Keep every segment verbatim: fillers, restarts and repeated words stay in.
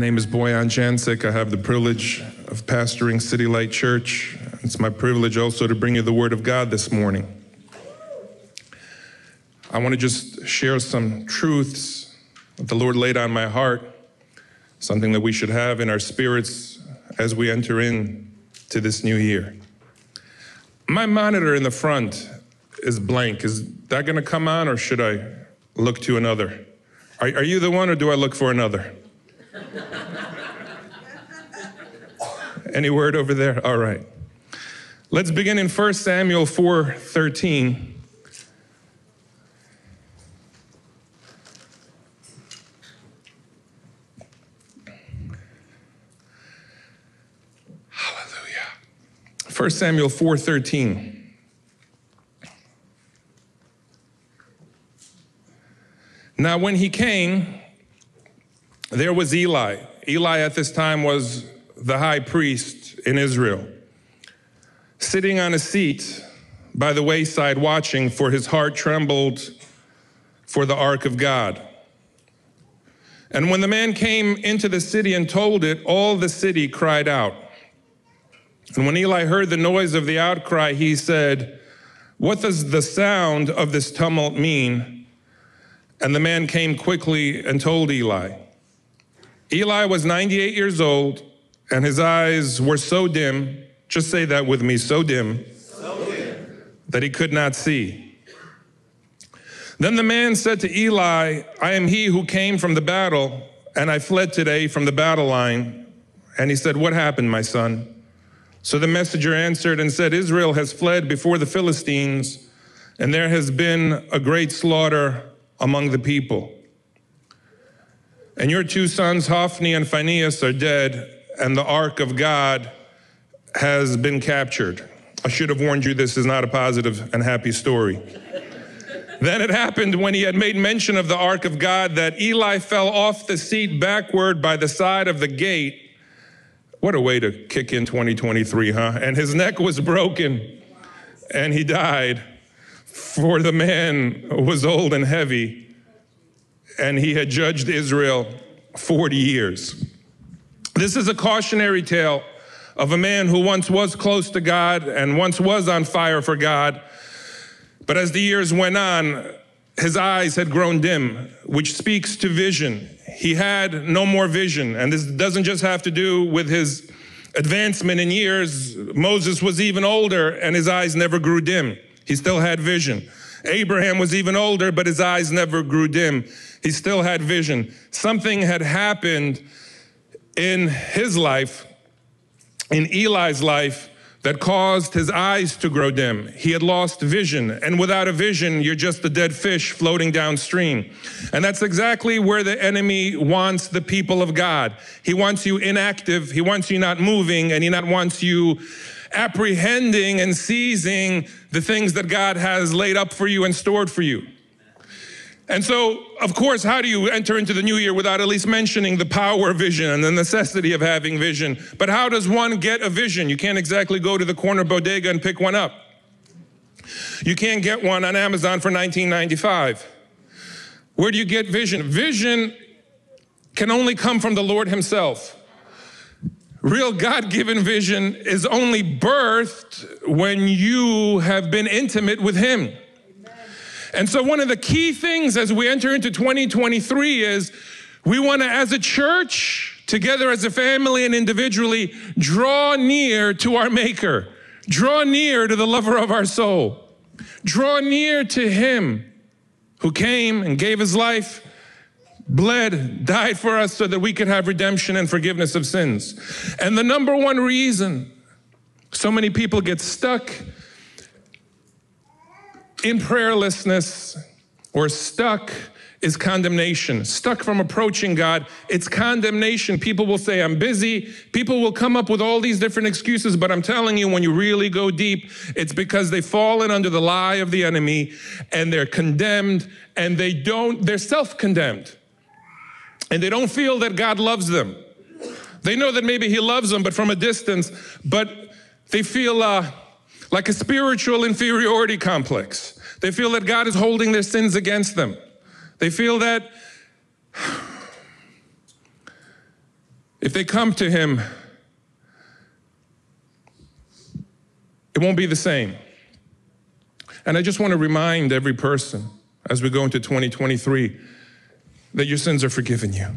name is Boyan Jancic. I have the privilege of pastoring City Light Church. It's my privilege also to bring you the Word of God this morning. I want to just share some truths that the Lord laid on my heart, something that we should have in our spirits as we enter into this new year. My monitor in the front is blank. Is that going to come on, or should I look to another? Are, are you the one, or do I look for another? Any word over there? All right. Let's begin in First Samuel four thirteen. Hallelujah. First Samuel four thirteen. Now when he came, there was Eli. Eli at this time was the high priest in Israel, sitting on a seat by the wayside watching, for his heart trembled for the ark of God. And when the man came into the city and told it, all the city cried out. And when Eli heard the noise of the outcry, he said, "What does the sound of this tumult mean?" And the man came quickly and told Eli. Eli was ninety-eight years old, and his eyes were so dim, just say that with me, so dim, so dim, that he could not see. Then the man said to Eli, "I am he who came from the battle, and I fled today from the battle line." And he said, "What happened, my son?" So the messenger answered and said, "Israel has fled before the Philistines, and there has been a great slaughter among the people. And your two sons, Hophni and Phinehas, are dead, and the ark of God has been captured." I should have warned you, this is not a positive and happy story. Then it happened, when he had made mention of the ark of God, that Eli fell off the seat backward by the side of the gate. What a way to kick in twenty twenty-three, huh? And his neck was broken, and he died. For the man was old and heavy, and he had judged Israel forty years. This is a cautionary tale of a man who once was close to God and once was on fire for God. But as the years went on, his eyes had grown dim, which speaks to vision. He had no more vision. And this doesn't just have to do with his advancement in years. Moses was even older, and his eyes never grew dim. He still had vision. Abraham was even older, but his eyes never grew dim. He still had vision. Something had happened in his life, in Eli's life, that caused his eyes to grow dim. He had lost vision, and without a vision, you're just a dead fish floating downstream. And that's exactly where the enemy wants the people of God. He wants you inactive, he wants you not moving, and he not wants you apprehending and seizing the things that God has laid up for you and stored for you. And so, of course, how do you enter into the new year without at least mentioning the power of vision and the necessity of having vision? But how does one get a vision? You can't exactly go to the corner bodega and pick one up. You can't get one on Amazon for nineteen ninety-five. Where do you get vision? Vision can only come from the Lord himself. Real God-given vision is only birthed when you have been intimate with him. And so one of the key things as we enter into twenty twenty-three is we want to, as a church, together as a family and individually, draw near to our Maker. Draw near to the lover of our soul. Draw near to him who came and gave his life, bled, died for us so that we could have redemption and forgiveness of sins. And the number one reason so many people get stuck in prayerlessness or stuck is condemnation. Stuck from approaching God, it's condemnation. People will say, "I'm busy." People will come up with all these different excuses, but I'm telling you, when you really go deep, it's because they've fallen under the lie of the enemy, and they're condemned, and they don't, they're self-condemned. And they don't feel that God loves them. They know that maybe he loves them, but from a distance, but they feel uh, like a spiritual inferiority complex. They feel that God is holding their sins against them. They feel that If they come to him, it won't be the same. And I just want to remind every person as we go into twenty twenty-three that your sins are forgiven you.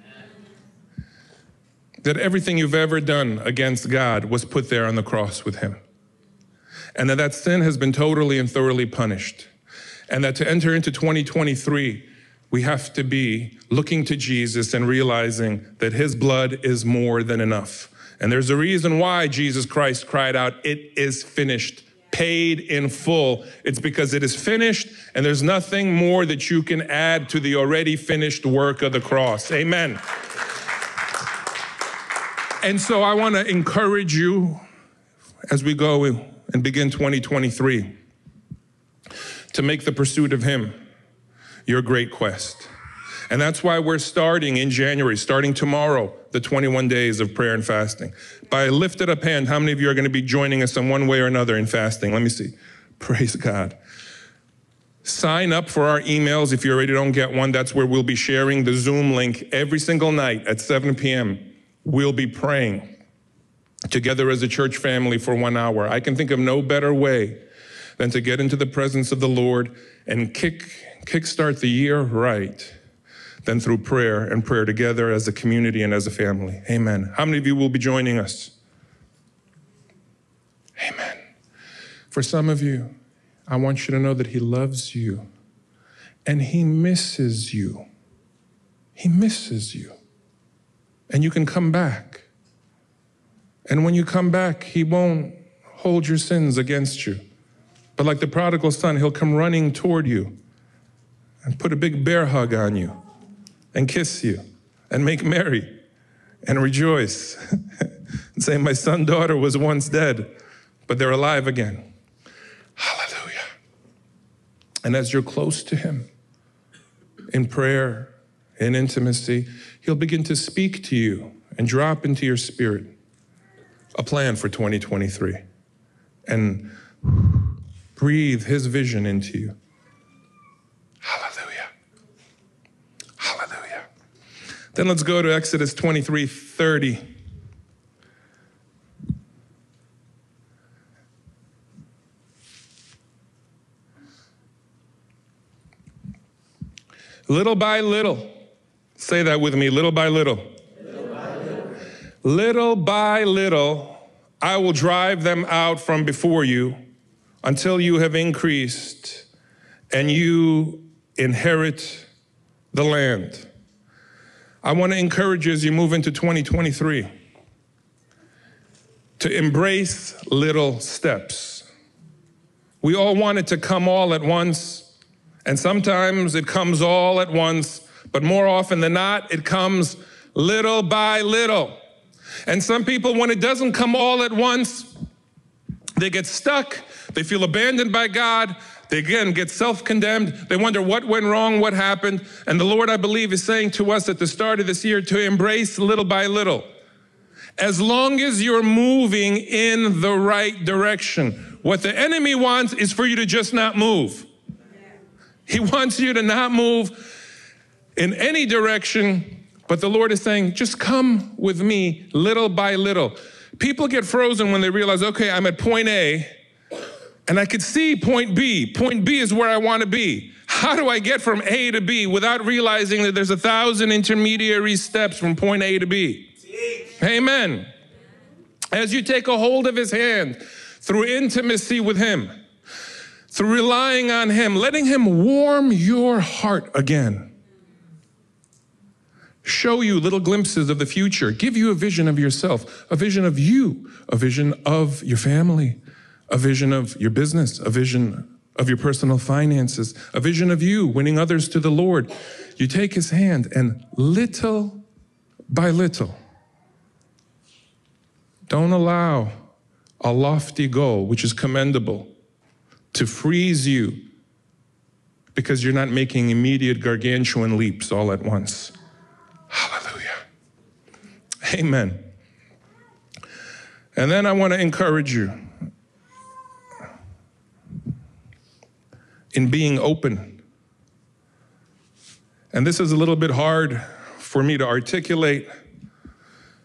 That everything you've ever done against God was put there on the cross with him. And that that sin has been totally and thoroughly punished. And that to enter into twenty twenty-three, we have to be looking to Jesus and realizing that his blood is more than enough. And there's a reason why Jesus Christ cried out, "It is finished," paid in full. It's because it is finished, and there's nothing more that you can add to the already finished work of the cross. Amen. And so I want to encourage you as we go and begin twenty twenty-three to make the pursuit of him your great quest. And that's why we're starting in January, starting tomorrow, the twenty-one days of prayer and fasting. By a lifted up hand, how many of you are going to be joining us in one way or another in fasting? Let me see. Praise God. Sign up for our emails if you already don't get one. That's where we'll be sharing the Zoom link every single night at seven p.m. We'll be praying together as a church family for one hour. I can think of no better way than to get into the presence of the Lord and kick kickstart the year right than through prayer and prayer together as a community and as a family. Amen. How many of you will be joining us? Amen. For some of you, I want you to know that he loves you and he misses you. He misses you. And you can come back. And when you come back, he won't hold your sins against you. But like the prodigal son, he'll come running toward you and put a big bear hug on you and kiss you and make merry and rejoice and say, my son, daughter was once dead, but they're alive again. Hallelujah. And as you're close to him in prayer, in intimacy, he'll begin to speak to you and drop into your spirit a plan for twenty twenty-three and breathe his vision into you. Hallelujah. Hallelujah. Then let's go to Exodus twenty-three thirty. Little by little, say that with me, little by little. Little by little. Little by little, I will drive them out from before you until you have increased and you inherit the land. I want to encourage you as you move into twenty twenty-three to embrace little steps. We all want it to come all at once. And sometimes it comes all at once, but more often than not, it comes little by little. And some people, when it doesn't come all at once, they get stuck, they feel abandoned by God, they again get self-condemned, they wonder what went wrong, what happened. And the Lord, I believe, is saying to us at the start of this year to embrace little by little. As long as you're moving in the right direction. What the enemy wants is for you to just not move. He wants you to not move in any direction, but the Lord is saying, just come with me little by little. People get frozen when they realize, okay, I'm at point A, and I could see point B. Point B is where I want to be. How do I get from A to B without realizing that there's a thousand intermediary steps from point A to B? Amen. As you take a hold of his hand through intimacy with him, through relying on him, letting him warm your heart again. Show you little glimpses of the future. Give you a vision of yourself, a vision of you, a vision of your family, a vision of your business, a vision of your personal finances, a vision of you winning others to the Lord. You take his hand and little by little, don't allow a lofty goal, which is commendable, to freeze you because you're not making immediate gargantuan leaps all at once. Hallelujah. Amen. And then I want to encourage you in being open. And this is a little bit hard for me to articulate,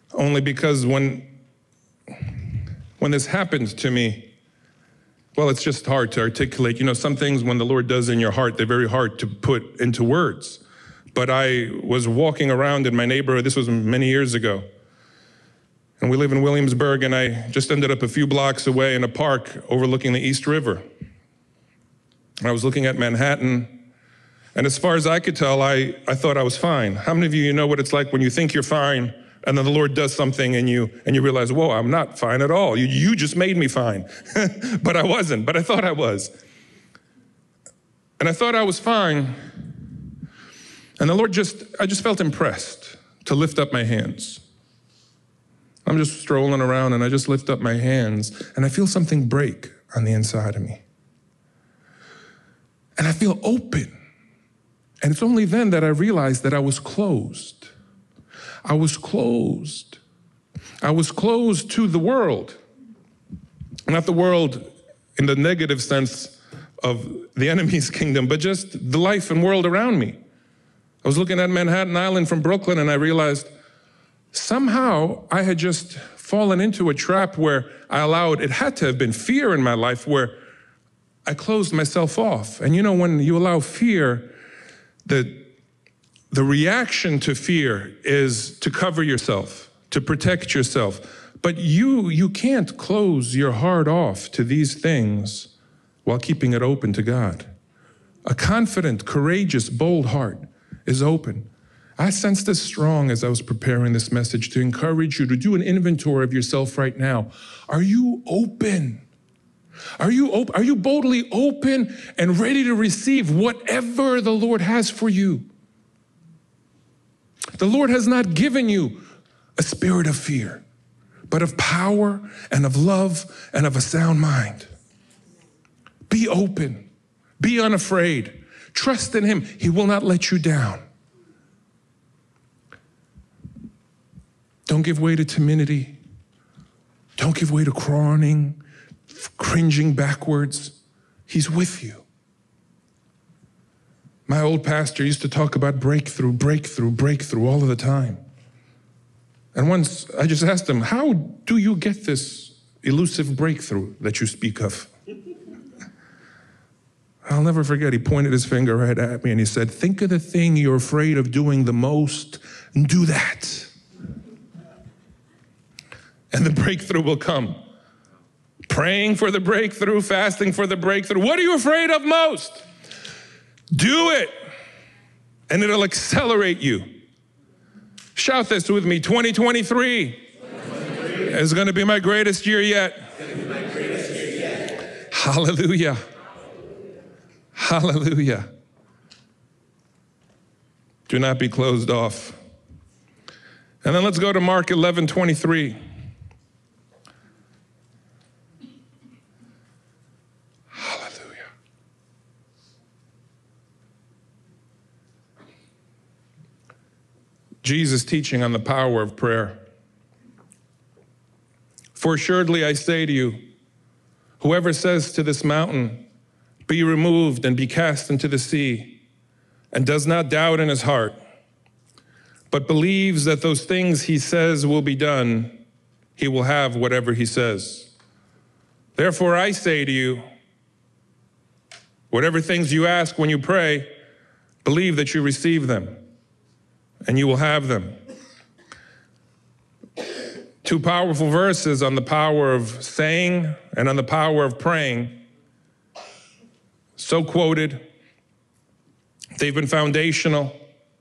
only because when, when this happened to me, well, it's just hard to articulate. You know, some things when the Lord does in your heart, they're very hard to put into words. But I was walking around in my neighborhood, this was many years ago, and we live in Williamsburg, and I just ended up a few blocks away in a park overlooking the East River. I was looking at Manhattan, and as far as I could tell, I, I thought I was fine. How many of you, you know what it's like when you think you're fine, and then the Lord does something and you and you realize, whoa, I'm not fine at all. You, you just made me fine. But I wasn't, but I thought I was. And I thought I was fine. And the Lord just, I just felt impressed to lift up my hands. I'm just strolling around and I just lift up my hands and I feel something break on the inside of me. And I feel open. And it's only then that I realized that I was closed. I was closed. I was closed to the world. Not the world in the negative sense of the enemy's kingdom, but just the life and world around me. I was looking at Manhattan Island from Brooklyn and I realized somehow I had just fallen into a trap where I allowed, it had to have been fear in my life where I closed myself off. And you know, when you allow fear, the The reaction to fear is to cover yourself, to protect yourself. But you, you can't close your heart off to these things while keeping it open to God. A confident, courageous, bold heart is open. I sensed this strong as I was preparing this message to encourage you to do an inventory of yourself right now. Are you open? Are you open? Are you boldly open and ready to receive whatever the Lord has for you? The Lord has not given you a spirit of fear, but of power and of love and of a sound mind. Be open. Be unafraid. Trust in Him. He will not let you down. Don't give way to timidity. Don't give way to crawling, cringing backwards. He's with you. My old pastor used to talk about breakthrough, breakthrough, breakthrough all of the time. And once I just asked him, how do you get this elusive breakthrough that you speak of? I'll never forget, he pointed his finger right at me and he said, think of the thing you're afraid of doing the most and do that. And the breakthrough will come. Praying for the breakthrough, fasting for the breakthrough. What are you afraid of most? Do it, and it'll accelerate you. Shout this with me, twenty twenty-three is going to be my greatest year yet. Greatest year yet. Hallelujah. Hallelujah. Do not be closed off. And then let's go to Mark eleven twenty-three. Jesus teaching on the power of prayer. For assuredly I say to you, whoever says to this mountain, be removed and be cast into the sea, and does not doubt in his heart, but believes that those things he says will be done, he will have whatever he says. Therefore I say to you, whatever things you ask when you pray, believe that you receive them, and you will have them. Two powerful verses on the power of saying and on the power of praying. So quoted. They've been foundational.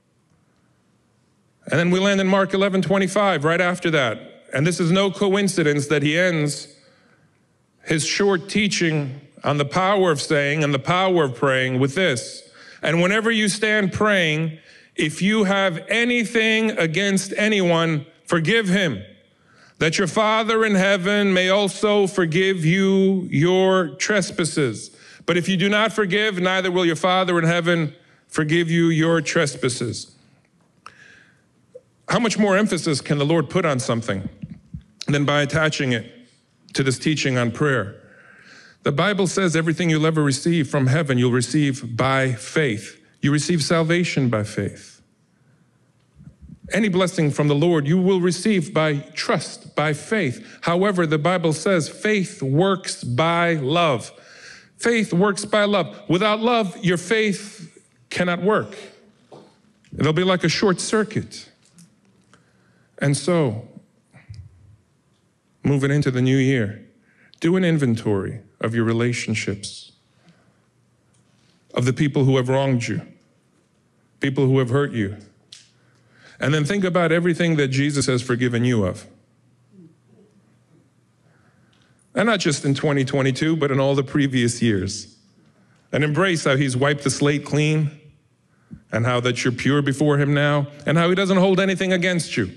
And then we land in Mark eleven twenty-five right after that. And this is no coincidence that he ends his short teaching on the power of saying and the power of praying with this. And whenever you stand praying, if you have anything against anyone, forgive him, that your Father in heaven may also forgive you your trespasses. But if you do not forgive, neither will your Father in heaven forgive you your trespasses. How much more emphasis can the Lord put on something than by attaching it to this teaching on prayer? The Bible says everything you'll ever receive from heaven, you'll receive by faith. You receive salvation by faith. Any blessing from the Lord you will receive by trust, by faith. However, the Bible says faith works by love. Faith works by love. Without love, your faith cannot work. It'll be like a short circuit. And so, moving into the new year, do an inventory of your relationships, of the people who have wronged you, people who have hurt you. And then think about everything that Jesus has forgiven you of. And not just in twenty twenty-two, but in all the previous years. And embrace how he's wiped the slate clean, and how that you're pure before him now, and how he doesn't hold anything against you.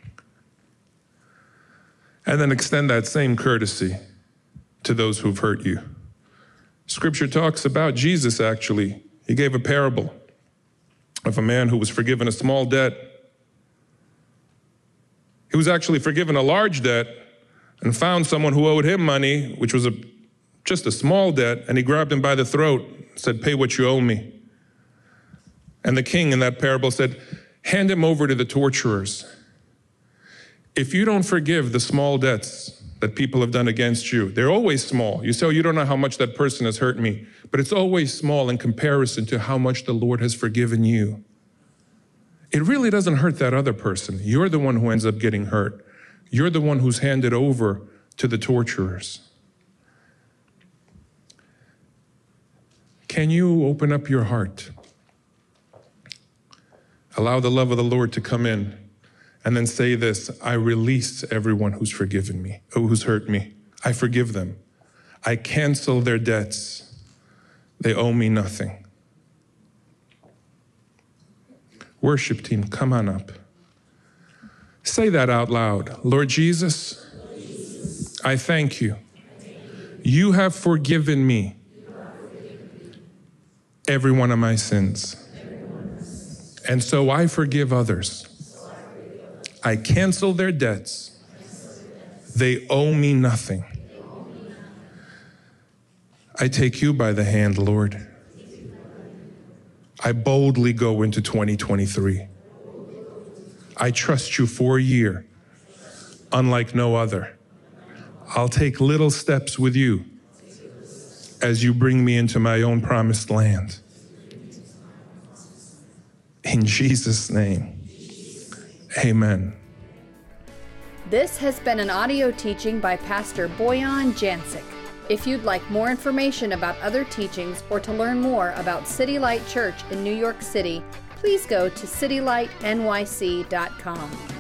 And then extend that same courtesy to those who've hurt you. Scripture talks about Jesus, actually. He gave a parable of a man who was forgiven a small debt. He was actually forgiven a large debt and found someone who owed him money, which was a, just a small debt, and he grabbed him by the throat, said, "Pay what you owe me." And the king in that parable said, "Hand him over to the torturers." If you don't forgive the small debts that people have done against you, they're always small. You say, "Oh, you don't know how much that person has hurt me," but it's always small in comparison to how much the Lord has forgiven you. It really doesn't hurt that other person. You're the one who ends up getting hurt. You're the one who's handed over to the torturers. Can you open up your heart? Allow the love of the Lord to come in, and then say this: I release everyone who's forgiven me, who's hurt me. I forgive them. I cancel their debts. They owe me nothing. Worship team, come on up. Say that out loud. Lord Jesus, I thank you. You have forgiven me every one of my sins. And so I forgive others. I cancel their debts. They owe me nothing. I take you by the hand, Lord. I boldly go into twenty twenty-three. I trust you for a year, unlike no other. I'll take little steps with you as you bring me into my own promised land. In Jesus' name, amen. This has been an audio teaching by Pastor Boyan Jancic. If you'd like more information about other teachings or to learn more about City Light Church in New York City, please go to city light N Y C dot com.